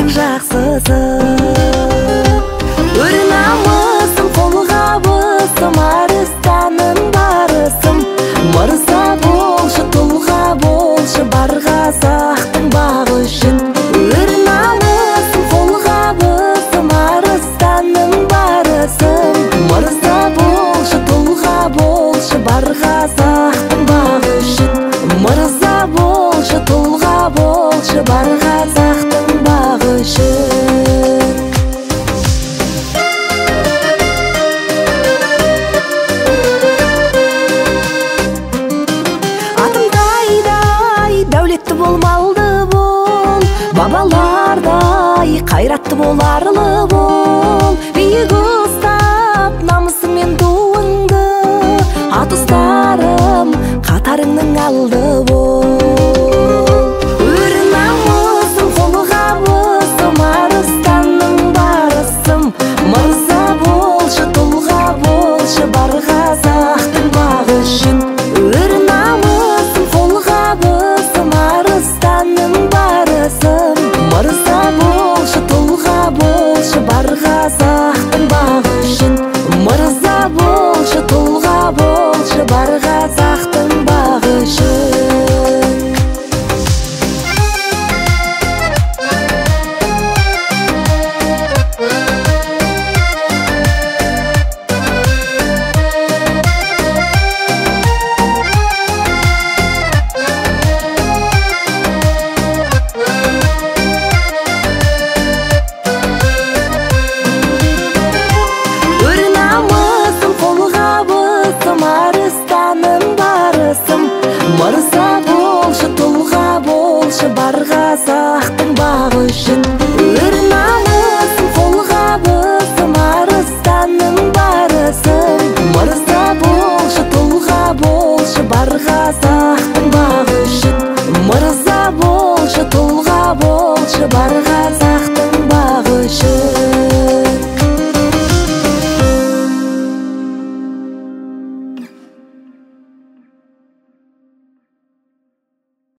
жактың жаксысы. Өр намысым колгабысым, арыстанын барысым. Мырза болчу, тулга болчу, барга сактың багы үчүн. Өр намысым колгабысым, арыстанын барысым. Мырза болчу, тулга болчу, барга сактың багы үчүн. Мырза болчу, тулга болчу, барга сактың багы үчүн. Атымдай дәулетті болмалды бол, бабалардай кайратты боларлы бол. Бийик ұстап намысың мен туыңды, ат ұстап